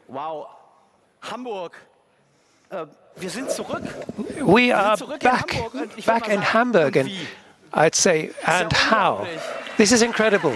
Wow, Hamburg. Wir sind zurück. We are back in Hamburg, and I'd say, and how? This is incredible.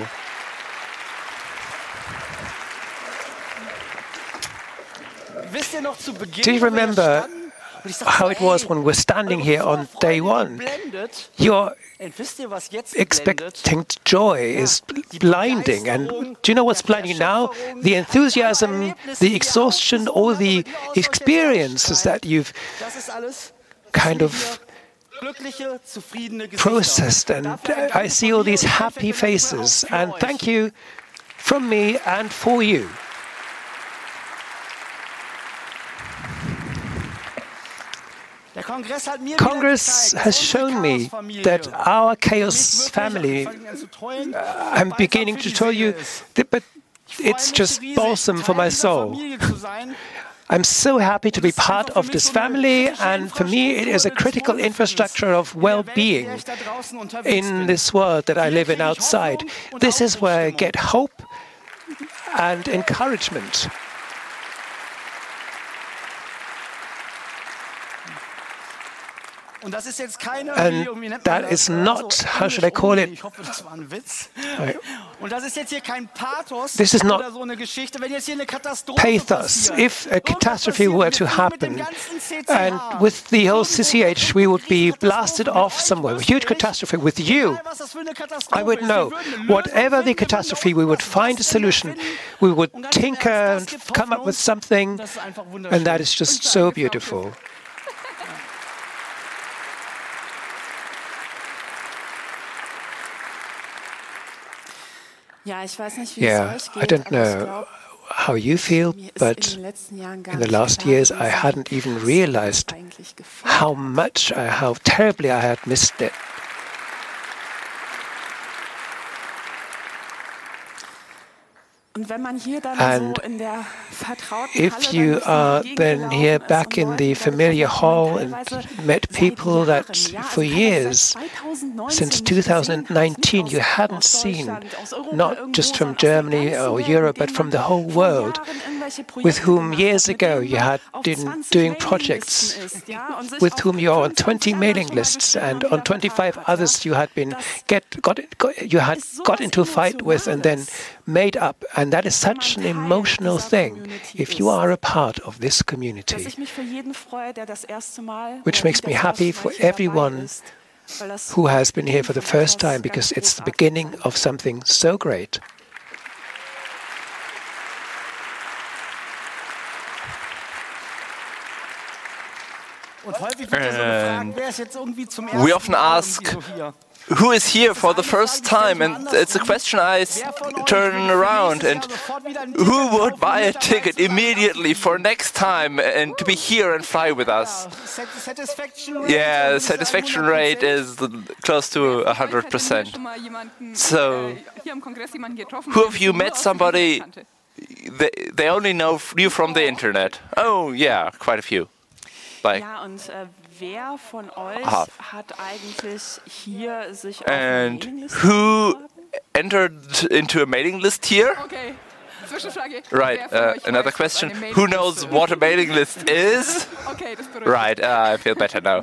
Do you remember how it was when we're standing here on day one? Your expecting joy is blinding. And do you know what's blinding now? The enthusiasm, the exhaustion, all the experiences that you've kind of processed. And I see all these happy faces. And thank you from me and for you. Congress has shown me that our chaos family, I'm beginning to tell you, but it's just balsam for my soul. I'm so happy to be part of this family, and for me it is a critical infrastructure of well-being in this world that I live in outside. This is where I get hope and encouragement. And that is not, how should I call it? This is not pathos. If a catastrophe were to happen, and with the whole CCH, we would be blasted off somewhere, a huge catastrophe with you, I would know. Whatever the catastrophe, we would find a solution. We would tinker and come up with something, and that is just so beautiful. I don't know how you feel, but in the last years I hadn't even realized how terribly I had missed it. And if you are then here back in the familiar hall and met people that for years, since 2019, you hadn't seen, not just from Germany or Europe, but from the whole world, with whom years ago you had been doing projects, with whom you are on 20 mailing lists, and on 25 others you had got into a fight with and then made up. And that is such an emotional thing if you are a part of this community, which makes me happy for everyone who has been here for the first time, because it's the beginning of something so great. And we often ask, who is here for the first time? And it's a question I turn around. And who would buy a ticket immediately for next time and to be here and fly with us? Yeah, the satisfaction rate is close to 100%. So, who of you met somebody they only know you from the internet? Oh, yeah, quite a few. Like and who entered into a mailing list here? Right, another question. Who knows what a mailing list is? Right, I feel better now.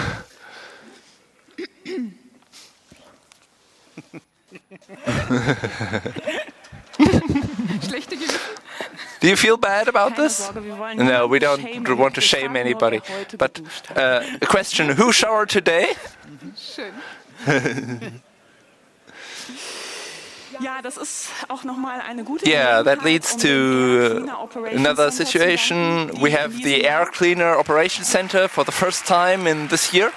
Do you feel bad about this? No, we don't want to shame anybody. But a question, who showered today? Yeah, that leads to another situation. We have the Air Cleaner Operations Center for the first time in this year.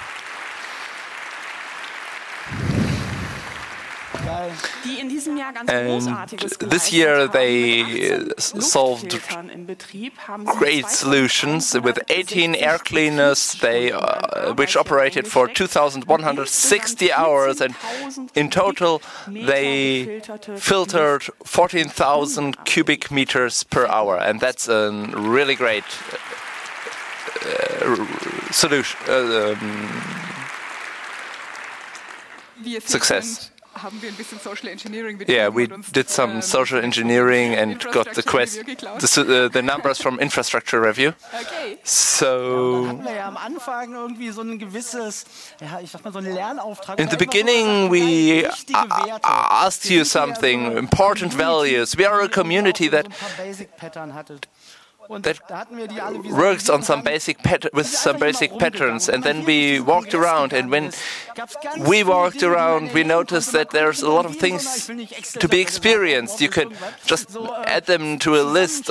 And this year they solved great solutions with 18 air cleaners, which operated for 2,160 hours, and in total they filtered 14,000 cubic meters per hour, and that's a really great solution. Success. Yeah, we did some social engineering and got the numbers from Infrastructure Review. So in the beginning, we asked you something, important values. We are a community that works on some basic patterns, and then we walked around, and when we walked around, we noticed that there's a lot of things to be experienced. You could just add them to a list,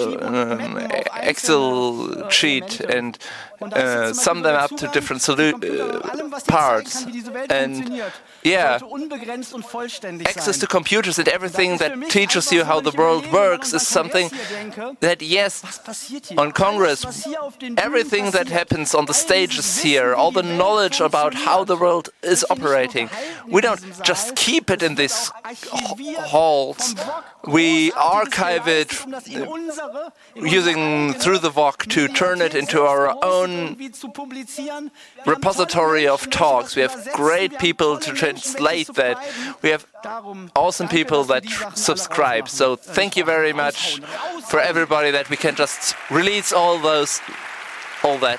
Excel sheet, and sum them up to different parts. And yeah, access to computers and everything that teaches you how the world works is something that, yes, on Congress, everything that happens on the stages here, all the knowledge about how the world is operating, we don't just keep it in these halls. We archive it using through the VOC to turn it into our own repository of talks. We have great people to translate that. We have awesome people that subscribe. So thank you very much for everybody that we can just release all that.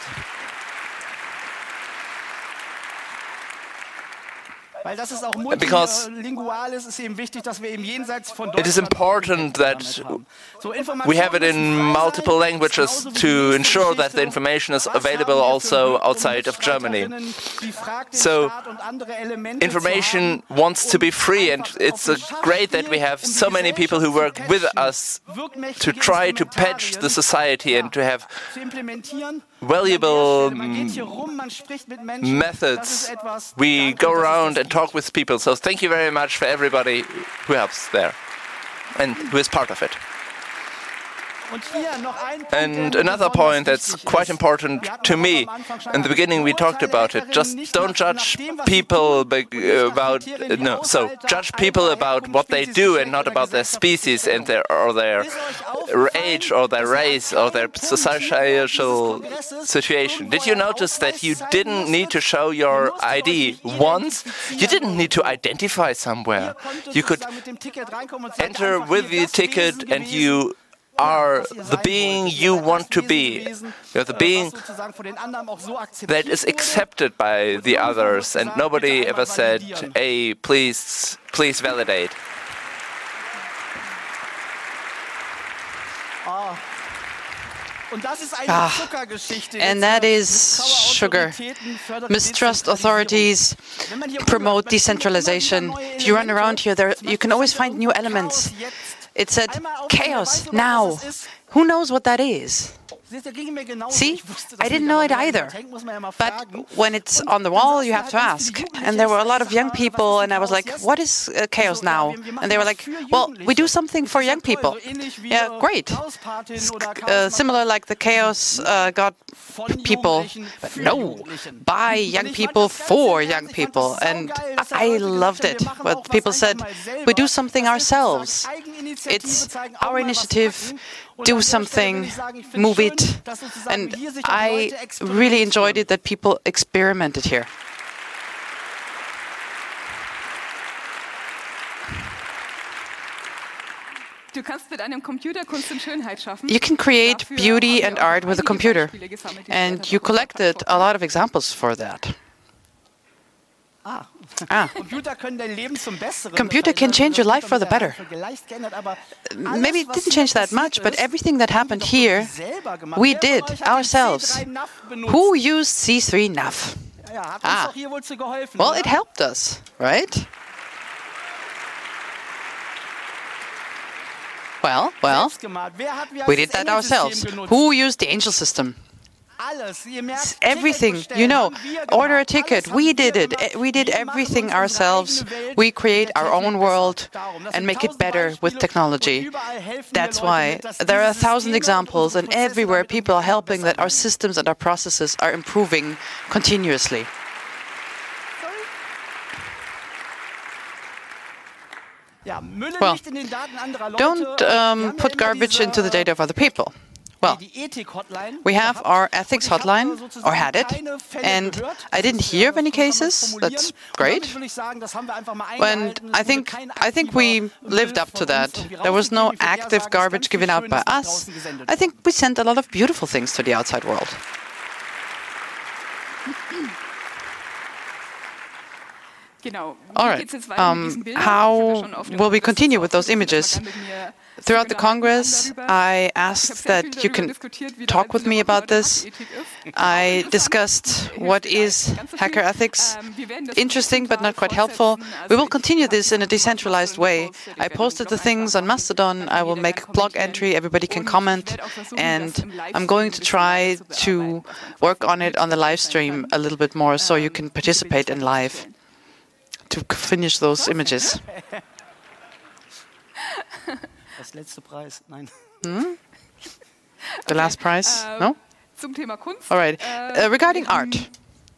Because it is important that we have it in multiple languages to ensure that the information is available also outside of Germany. So information wants to be free, and it's great that we have so many people who work with us to try to patch the society and to have valuable methods. We go around and talk with people. So thank you very much for everybody who helps there and who is part of it. And another point that's quite important to me, in the beginning we talked about it, just don't judge people judge people about what they do and not about their species and their age or their race or their social situation. Did you notice that you didn't need to show your ID once? You didn't need to identify somewhere. You could enter with the ticket and you are the being you want to be. You're the being that is accepted by the others, and nobody ever said, hey, please validate. And that is sugar. Mistrust authorities, promote decentralization. If you run around here, you can always find new elements. It said, chaos, now. Who knows what that is? See, I didn't know it either. But when it's on the wall, you have to ask. And there were a lot of young people, and I was like, what is chaos now? And they were like, well, we do something for young people. Yeah, great. Similar like the chaos got people. But no, by young people for young people. And I loved it. But people said, we do something ourselves. It's our initiative. Do something, move it. And I really enjoyed it that people experimented here. You can create beauty and art with a computer. And you collected a lot of examples for that. Computer can change your life for the better. Maybe it didn't change that much, but everything that happened here, we did ourselves. Who used C3 NAV? Well, it helped us, right? Well, we did that ourselves. Who used the Angel system? Everything, order a ticket. We did it. We did everything ourselves. We create our own world and make it better with technology. That's why there are 1,000 examples, and everywhere people are helping that our systems and our processes are improving continuously. Well, don't put garbage into the data of other people. Well, we have our ethics hotline, or had it, and I didn't hear of any cases. That's great. And I think we lived up to that. There was no active garbage given out by us. I think we sent a lot of beautiful things to the outside world. All right. How will we continue with those images? Throughout the Congress, I asked that you can talk with me about this. I discussed what is hacker ethics. Interesting, but not quite helpful. We will continue this in a decentralized way. I posted the things on Mastodon. I will make a blog entry. Everybody can comment. And I'm going to try to work on it on the live stream a little bit more so you can participate in live to finish those images. The last prize? No? All right. Regarding art,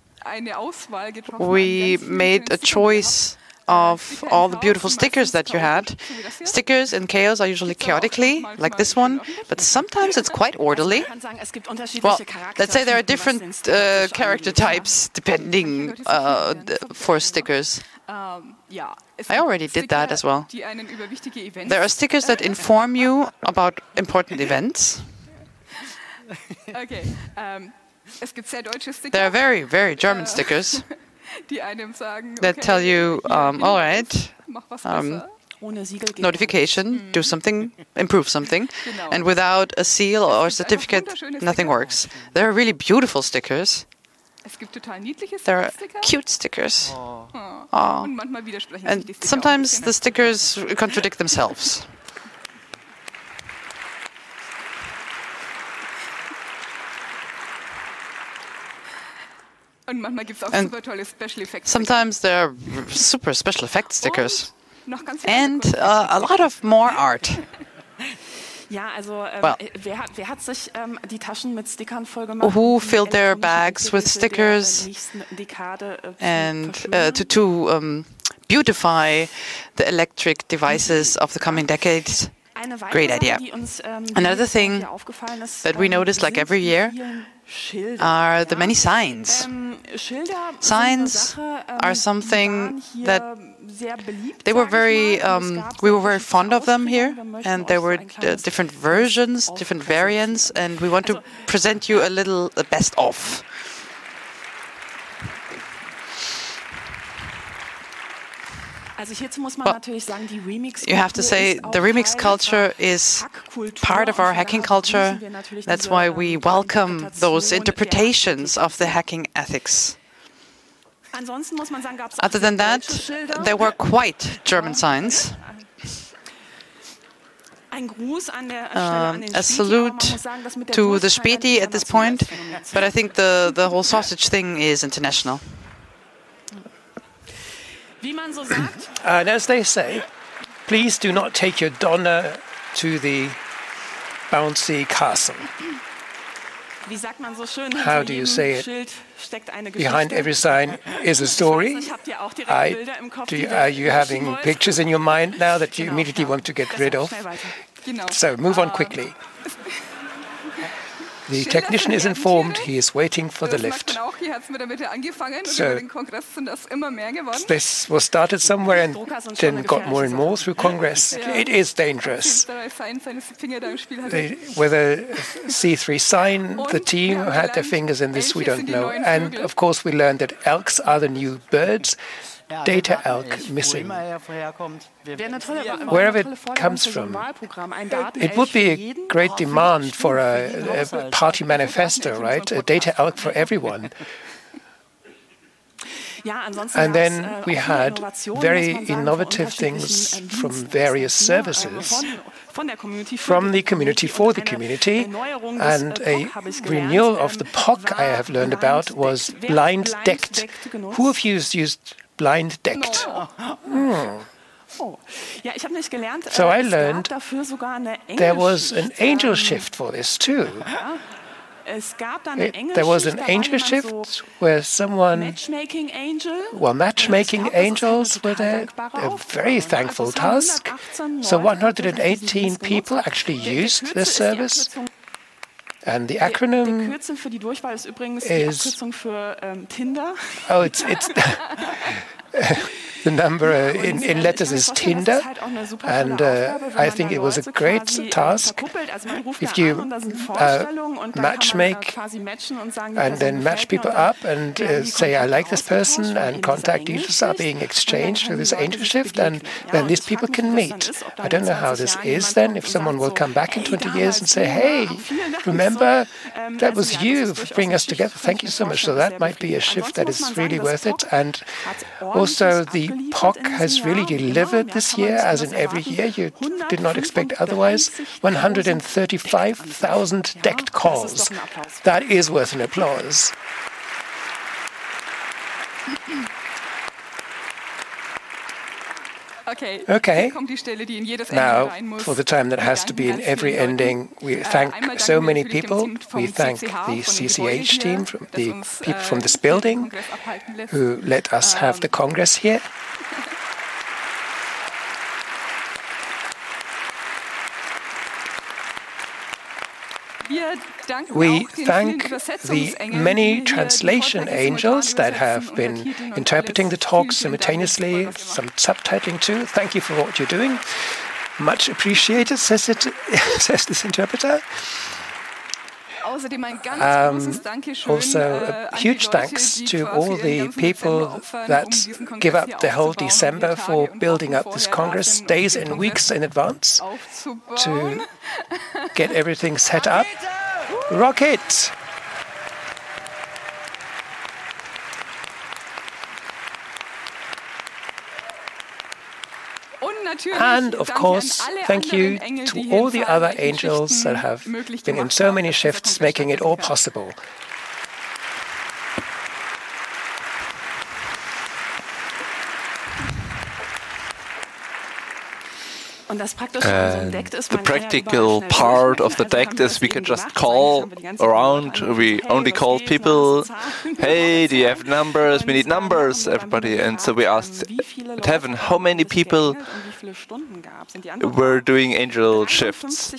we made a choice of all the beautiful stickers that you had. Stickers in chaos are usually chaotically, like this one, but sometimes it's quite orderly. Well, let's say there are different character types depending for stickers. I already did that as well. There are stickers that inform you about important events. There are very, very German stickers that tell you, all right, notification, do something, improve something. And without a seal or certificate, nothing works. There are really beautiful stickers. There are cute stickers. And sometimes the stickers contradict themselves. And sometimes there are super special effects stickers. And a lot of more art. Well, who filled their bags with stickers and to beautify the electric devices of the coming decades? Great idea. Another thing that we notice like every year are the many signs. Signs are something that we were very fond of them here, and there were different versions, different variants, and we want to present you a little best of. Well, you have to say the remix culture is part of our hacking culture. That's why we welcome those interpretations of the hacking ethics. Other than that, there were quite German signs. A salute to the Späti at this point, but I think the whole sausage thing is international. And as they say, please do not take your Donner to the bouncy castle. How do you say it? Behind every sign is a story. Are you having pictures in your mind now that you immediately want to get rid of? So move on quickly. The technician is informed he is waiting for the lift. So this was started somewhere and then got more and more through Congress. It is dangerous. Whether C3 sign, the team had their fingers in this, we don't know. And of course we learned that elks are the new birds. Data elk missing. Wherever it comes from, it would be a great demand for a party manifesto, right? A data elk for everyone. And then we had very innovative things from various services, from the community for the community, and a renewal of the POC I have learned about was blind decked. Who of you has used blind decked? So I learned there was an angel shift for this too. There was an angel shift where matchmaking angels were there, a very thankful task. So 118 people actually used this service. And the acronym is oh, it's the number in letters is Tinder, and I think it was a great task. If you matchmake and then match people up and say, I like this person, and contact details are being exchanged through this angel shift, and then these people can meet. I don't know how this is then, if someone will come back in 20 years and say, hey, remember, that was you for bringing us together. Thank you so much. So that might be a shift that is really worth it. And also the POC has really delivered this year, as in every year. You did not expect otherwise. 135,000 decked calls. That is worth an applause. Okay. Now, for the time that has to be in every ending, we thank so many people. We thank the CCH team, the people from this building, who let us have the Congress here. We thank the many translation angels that have been interpreting the talks simultaneously, some subtitling too. Thank you for what you're doing. Much appreciated, says this interpreter. Also, a huge thanks to all the people that give up the whole December for building up this Congress days and weeks in advance to get everything set up. Rocket! And, of course, thank you to all the other angels that have been in so many shifts, making it all possible. And the practical part of the DECT is we can just call around. We only call people, hey, do you have numbers? We need numbers, everybody. And so we asked Heaven, how many people were doing angel shifts?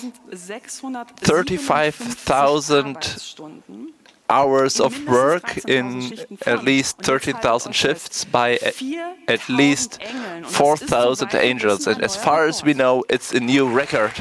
35,000 hours of work in at least 13,000 shifts by at least 4,000 angels. And as far as we know, it's a new record.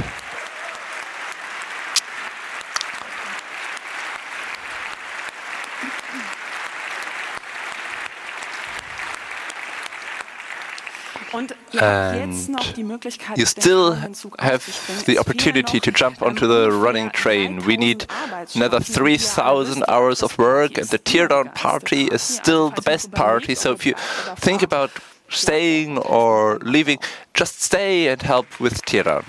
And you still have the opportunity to jump onto the running train. We need another 3,000 hours of work, and the Teardown party is still the best party. So if you think about staying or leaving, just stay and help with Teardown.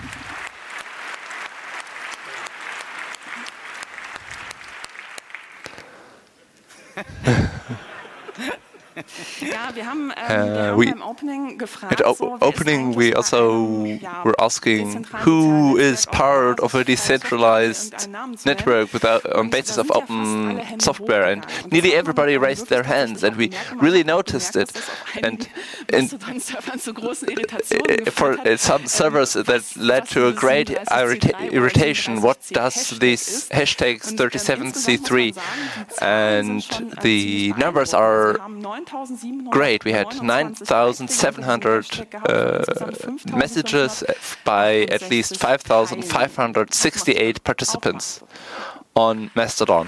At opening, we also were asking who is part of a decentralized network on basis of open software, and nearly everybody raised their hands, and we really noticed it. And for some servers, that led to a great irritation. What does these hashtags 37C3? And the numbers are great. We had 9,700 messages by at least 5,568 participants on Mastodon.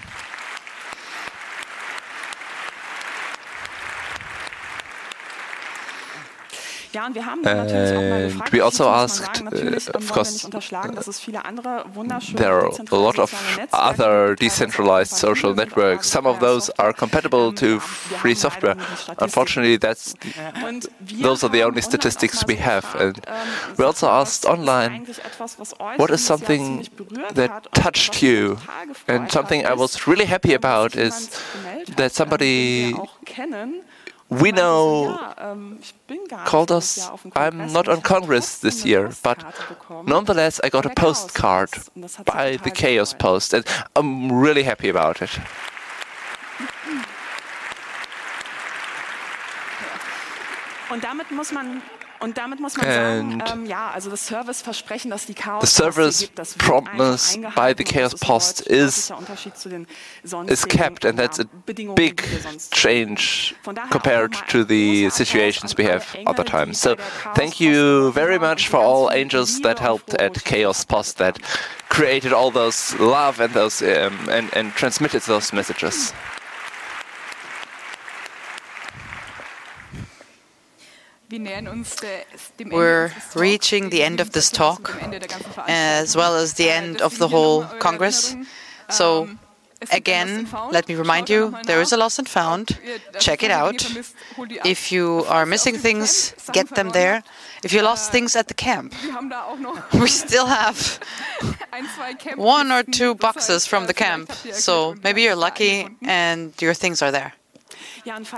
And we also asked, of course, there are a lot of other decentralized social networks. Some of those are compatible to free software. Unfortunately, those are the only statistics we have. And we also asked online, what is something that touched you? And something I was really happy about is that somebody we know called us. I'm not on Congress this year, but nonetheless I got a postcard by the Chaos Post, and I'm really happy about it. And the service promised by the Chaos Post is kept, and that's a big change compared to the situations we have other times. So thank you very much for all angels that helped at Chaos Post, that created all those love and those and transmitted those messages. We're reaching the end of this talk, as well as the end of the whole Congress. So, again, let me remind you, there is a Lost and Found. Check it out. If you are missing things, get them there. If you lost things at the camp, we still have 1 or 2 boxes from the camp. So maybe you're lucky and your things are there. And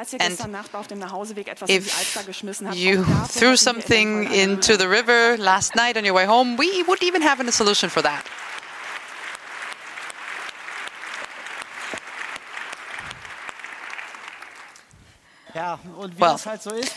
if you threw something into the river last night on your way home, we would even have a solution for that. Well,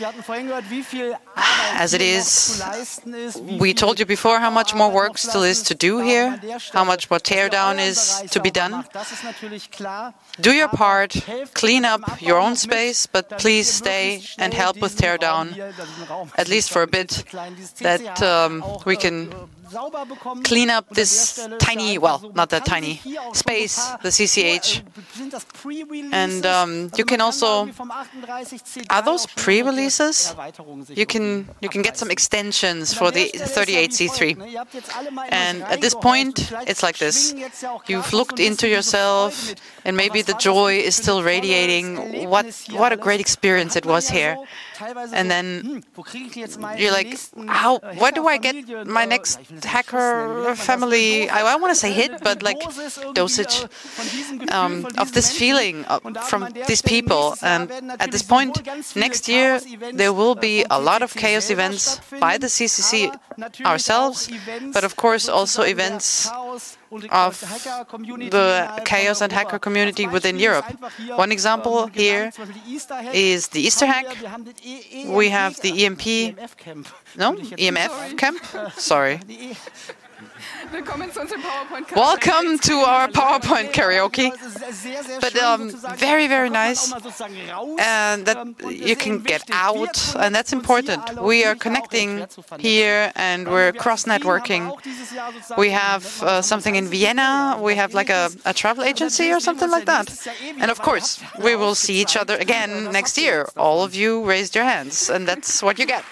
as it is, we told you before how much more work still is to do here, how much more teardown is to be done. Do your part, clean up your own space, but please stay and help with teardown, at least for a bit, that we can clean up this tiny, well, not that tiny, space, the CCH. And you can also, are those pre-releases? You can get some extensions for the 38C3. And at this point, it's like this. You've looked into yourself, and maybe the joy is still radiating. What a great experience it was here. And then you're like, where do I get my next hacker family, I want to say hit, but like dosage of this feeling from these people. And at this point, next year, there will be a lot of chaos events by the CCC ourselves, but of course also events of the chaos and hacker community within Europe. One example here is the Easter hack. We have the EMF camp? Sorry. Welcome to our PowerPoint karaoke. But very, very nice. And that you can get out, and that's important. We are connecting here, and we're cross-networking. We have something in Vienna. We have like a travel agency or something like that. And of course, we will see each other again next year. All of you raised your hands, and that's what you get.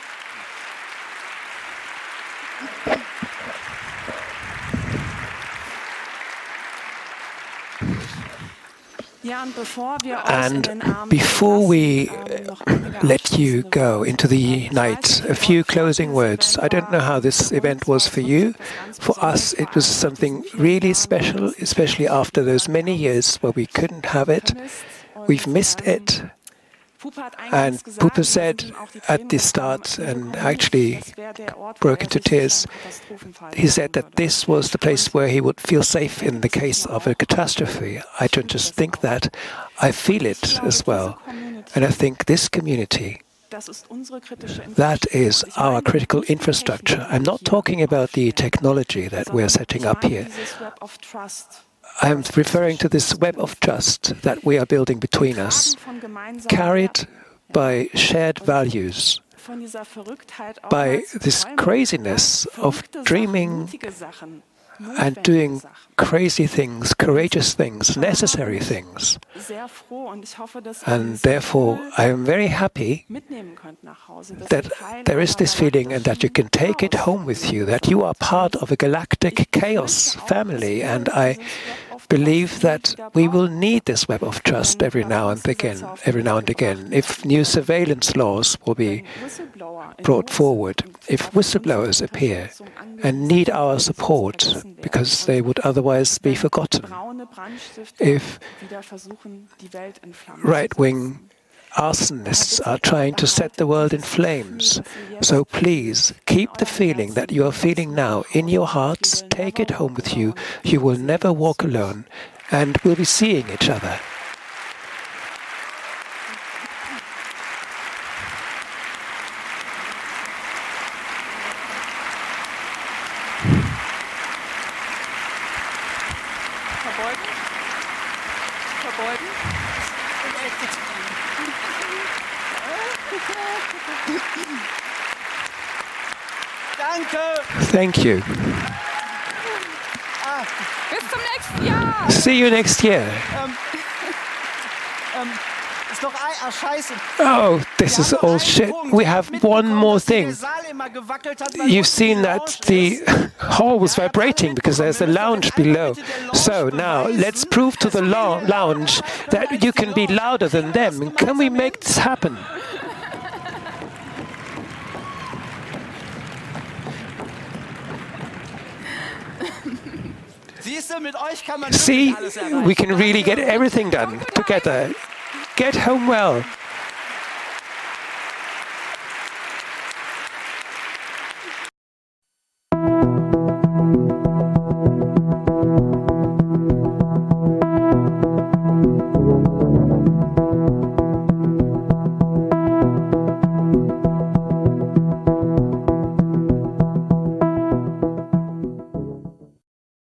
And before we let you go into the night, a few closing words. I don't know how this event was for you. For us, it was something really special, especially after those many years where we couldn't have it. We've missed it. And Pupa said at the start, and actually broke into tears, he said that this was the place where he would feel safe in the case of a catastrophe. I don't just think that, I feel it as well. And I think this community, that is our critical infrastructure. I'm not talking about the technology that we're setting up here. I'm referring to this web of trust that we are building between us, carried by shared values, by this craziness of dreaming and doing crazy things, courageous things, necessary things. And therefore, I am very happy that there is this feeling and that you can take it home with you, that you are part of a galactic chaos family. And I believe that we will need this web of trust every now and again. If new surveillance laws will be brought forward, if whistleblowers appear and need our support because they would otherwise be forgotten, if right-wing arsonists are trying to set the world in flames. So please, keep the feeling that you are feeling now in your hearts, take it home with you. You will never walk alone, and we'll be seeing each other. Thank you. Bis zum nächsten Jahr. See you next year. Oh, this is all shit. We have one more thing. You've seen that the hall was vibrating because there's a lounge below. So now let's prove to the lounge that you can be louder than them. Can we make this happen? See, we can really get everything done together. Get home well.